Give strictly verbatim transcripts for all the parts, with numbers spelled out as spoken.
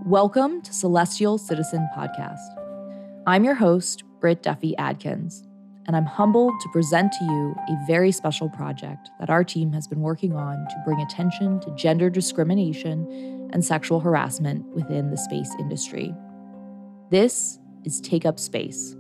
Welcome to Celestial Citizen Podcast. I'm your host, Britt Duffy Adkins, and I'm humbled to present to you a very special project that our team has been working on to bring attention to gender discrimination and sexual harassment within the space industry. This is Take Up Space,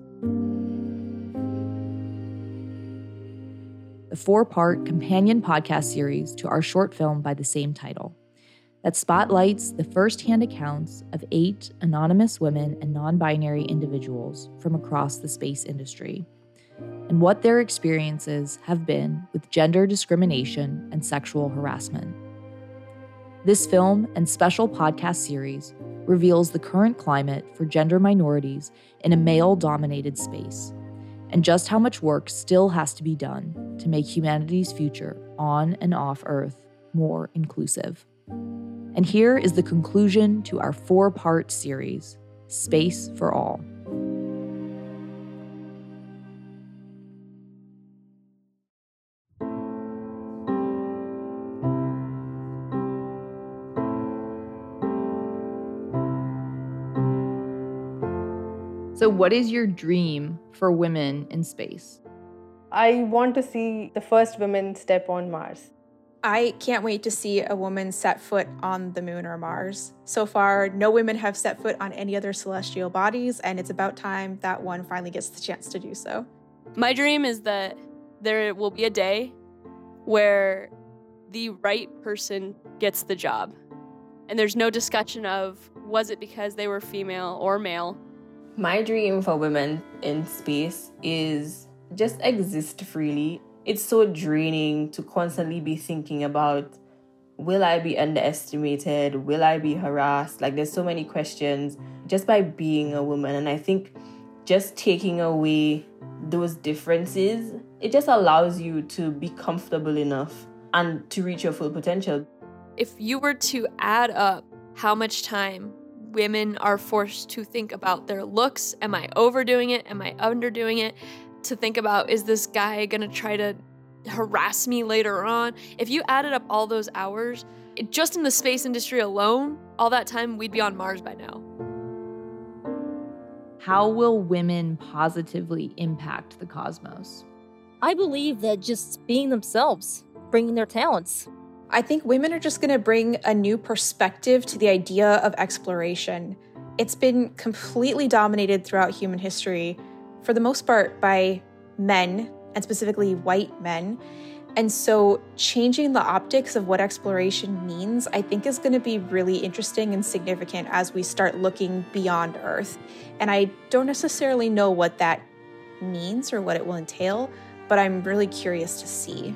the four-part companion podcast series to our short film by the same title that spotlights the first-hand accounts of eight anonymous women and non-binary individuals from across the space industry and what their experiences have been with gender discrimination and sexual harassment. This film and special podcast series reveals the current climate for gender minorities in a male-dominated space and just how much work still has to be done to make humanity's future on and off Earth more inclusive. And here is the conclusion to our four-part series, Space for All. So what is your dream for women in space? I want to see the first women step on Mars. I can't wait to see a woman set foot on the moon or Mars. So far, no women have set foot on any other celestial bodies, and it's about time that one finally gets the chance to do so. My dream is that there will be a day where the right person gets the job. And there's no discussion of, was it because they were female or male? My dream for women in space is just exist freely. It's so draining to constantly be thinking about, will I be underestimated? Will I be harassed? Like, there's so many questions just by being a woman. And I think just taking away those differences, it just allows you to be comfortable enough and to reach your full potential. If you were to add up how much time women are forced to think about their looks, am I overdoing it? Am I underdoing it? To think about, is this guy gonna try to harass me later on? If you added up all those hours, it, just in the space industry alone, all that time, we'd be on Mars by now. How will women positively impact the cosmos? I believe that just being themselves, bringing their talents. I think women are just going to bring a new perspective to the idea of exploration. It's been completely dominated throughout human history, for the most part, by men, and specifically white men. And so changing the optics of what exploration means, I think, is going to be really interesting and significant as we start looking beyond Earth. And I don't necessarily know what that means or what it will entail, but I'm really curious to see.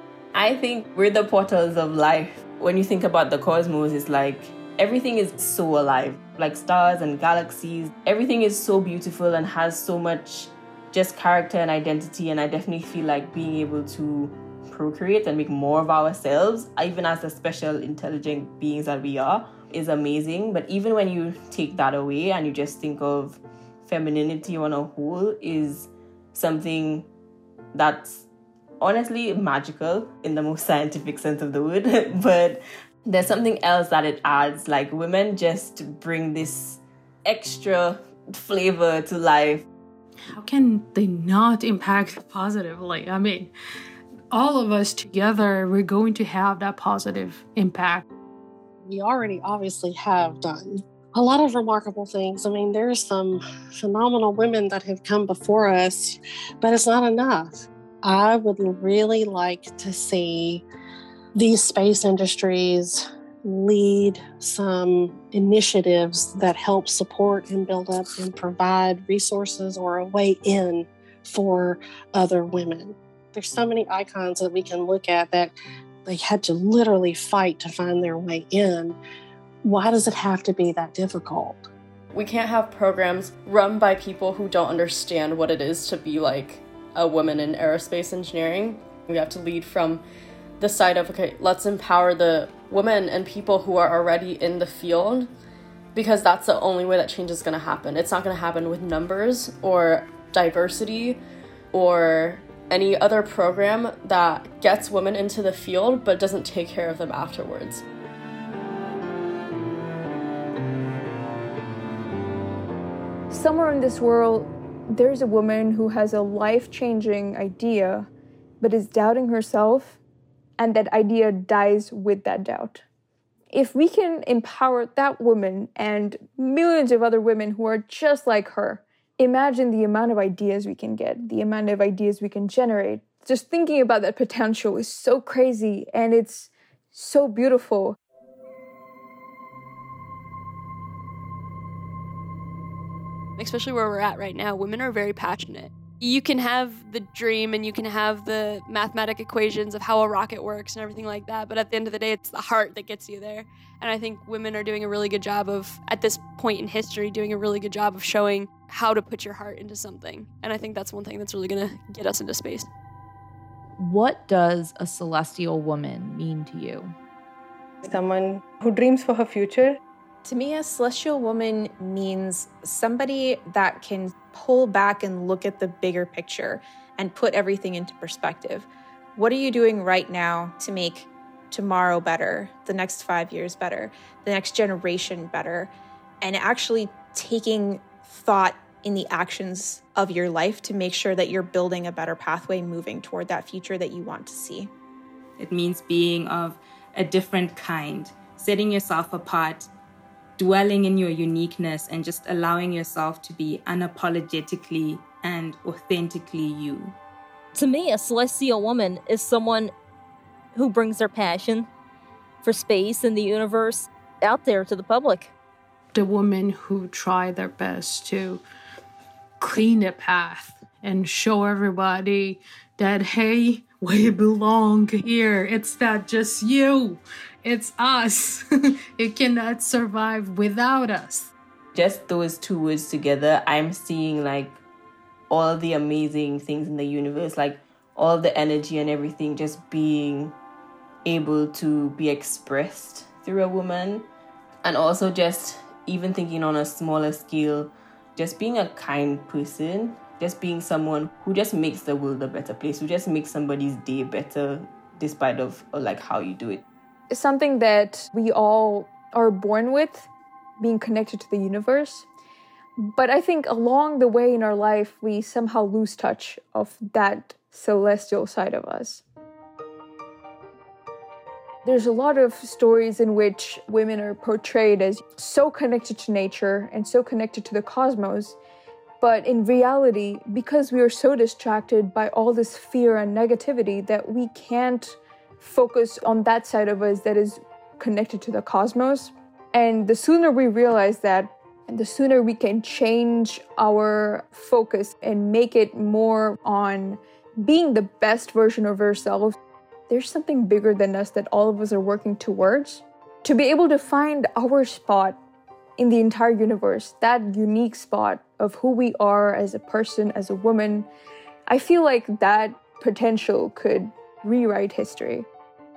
I think we're the portals of life. When you think about the cosmos, it's like everything is so alive. Like stars and galaxies, everything is so beautiful and has so much just character and identity. And I definitely feel like being able to procreate and make more of ourselves, even as the special intelligent beings that we are, is amazing. But even when you take that away and you just think of femininity on a whole, is something that's honestly magical in the most scientific sense of the word. But there's something else that it adds. Like, women just bring this extra flavor to life. How can they not impact positively? I mean, all of us together, we're going to have that positive impact. We already obviously have done a lot of remarkable things. I mean, there's some phenomenal women that have come before us, but it's not enough. I would really like to see these space industries lead some initiatives that help support and build up and provide resources or a way in for other women. There's so many icons that we can look at that they had to literally fight to find their way in. Why does it have to be that difficult? We can't have programs run by people who don't understand what it is to be like a woman in aerospace engineering. We have to lead from the side of, okay, let's empower the women and people who are already in the field, because that's the only way that change is going to happen. It's not going to happen with numbers or diversity or any other program that gets women into the field but doesn't take care of them afterwards. Somewhere in this world, there's a woman who has a life-changing idea, but is doubting herself, and that idea dies with that doubt. If we can empower that woman and millions of other women who are just like her, imagine the amount of ideas we can get, the amount of ideas we can generate. Just thinking about that potential is so crazy, and it's so beautiful. Especially where we're at right now, women are very passionate. You can have the dream and you can have the mathematic equations of how a rocket works and everything like that, but at the end of the day, it's the heart that gets you there. And I think women are doing a really good job of, at this point in history, doing a really good job of showing how to put your heart into something. And I think that's one thing that's really gonna get us into space. What does a celestial woman mean to you? Someone who dreams for her future. To me, a celestial woman means somebody that can pull back and look at the bigger picture and put everything into perspective. What are you doing right now to make tomorrow better, the next five years better, the next generation better, and actually taking thought in the actions of your life to make sure that you're building a better pathway moving toward that future that you want to see. It means being of a different kind, setting yourself apart, dwelling in your uniqueness, and just allowing yourself to be unapologetically and authentically you. To me, a celestial woman is someone who brings their passion for space and the universe out there to the public. The women who try their best to clean a path and show everybody that, hey, we belong here. It's not just you. It's us. It cannot survive without us. Just those two words together, I'm seeing like all the amazing things in the universe, like all the energy and everything just being able to be expressed through a woman. And also just even thinking on a smaller scale, just being a kind person, just being someone who just makes the world a better place, who just makes somebody's day better despite of or like how you do it. It's something that we all are born with, being connected to the universe. But I think along the way in our life, we somehow lose touch of that celestial side of us. There's a lot of stories in which women are portrayed as so connected to nature and so connected to the cosmos. But in reality, because we are so distracted by all this fear and negativity that we can't focus on that side of us that is connected to the cosmos. And the sooner we realize that, the sooner we can change our focus and make it more on being the best version of ourselves. There's something bigger than us that all of us are working towards. To be able to find our spot in the entire universe, that unique spot of who we are as a person, as a woman, I feel like that potential could rewrite history.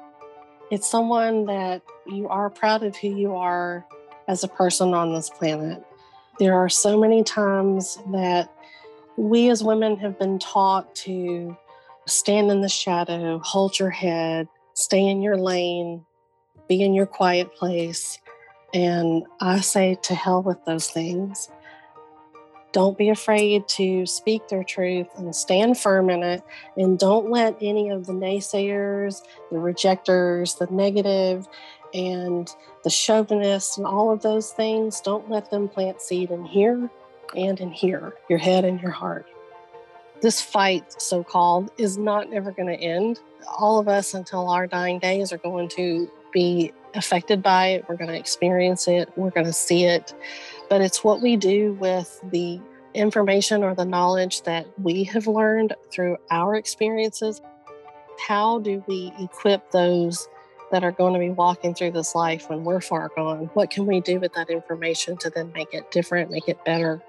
It's someone that you are proud of who you are as a person on this planet. There are so many times that we as women have been taught to stand in the shadow, hold your head, stay in your lane, be in your quiet place. And I say to hell with those things. Don't be afraid to speak their truth and stand firm in it. And don't let any of the naysayers, the rejectors, the negative, and the chauvinists and all of those things, don't let them plant seed in here and in here, your head and your heart. This fight, so-called, is not ever going to end. All of us, until our dying days, are going to be affected by it. We're going to experience it. We're going to see it. But it's what we do with the information or the knowledge that we have learned through our experiences. How do we equip those that are going to be walking through this life when we're far gone? What can we do with that information to then make it different, make it better,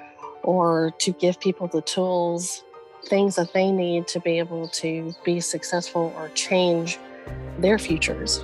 or to give people the tools, things that they need to be able to be successful or change their futures?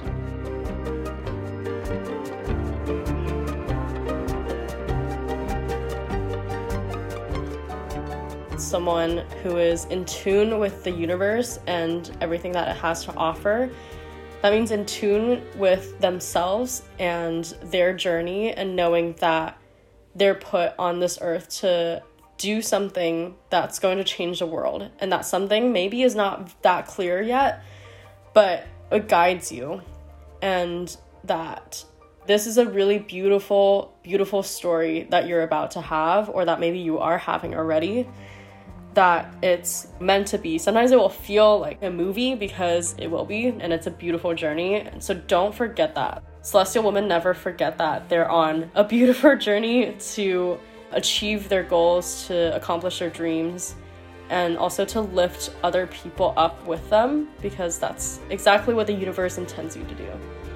Someone who is in tune with the universe and everything that it has to offer. That means in tune with themselves and their journey, and knowing that they're put on this earth to do something that's going to change the world. And that something maybe is not that clear yet, but it guides you. And that this is a really beautiful, beautiful story that you're about to have, or that maybe you are having already, that it's meant to be. Sometimes it will feel like a movie because it will be, and it's a beautiful journey. So don't forget that. Celestial women never forget that they're on a beautiful journey to achieve their goals, to accomplish their dreams, and also to lift other people up with them, because that's exactly what the universe intends you to do.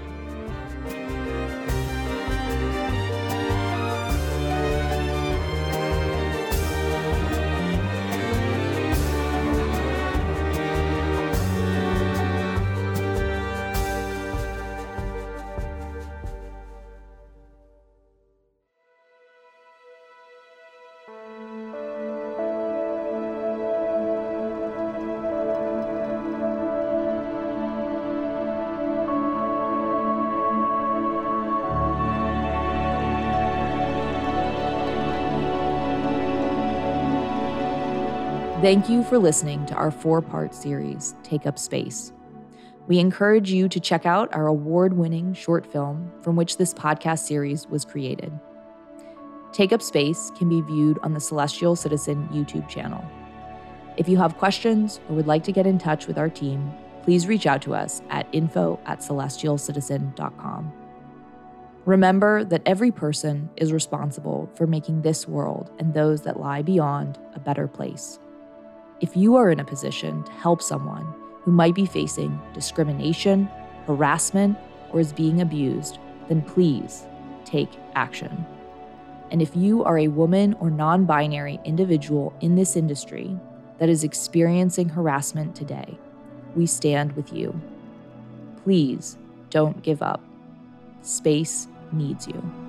Thank you for listening to our four-part series, Take Up Space. We encourage you to check out our award-winning short film from which this podcast series was created. Take Up Space can be viewed on the Celestial Citizen YouTube channel. If you have questions or would like to get in touch with our team, please reach out to us at info at celestial citizen dot com. Remember that every person is responsible for making this world and those that lie beyond a better place. If you are in a position to help someone who might be facing discrimination, harassment, or is being abused, then please take action. And if you are a woman or non-binary individual in this industry that is experiencing harassment today, we stand with you. Please don't give up. Space needs you.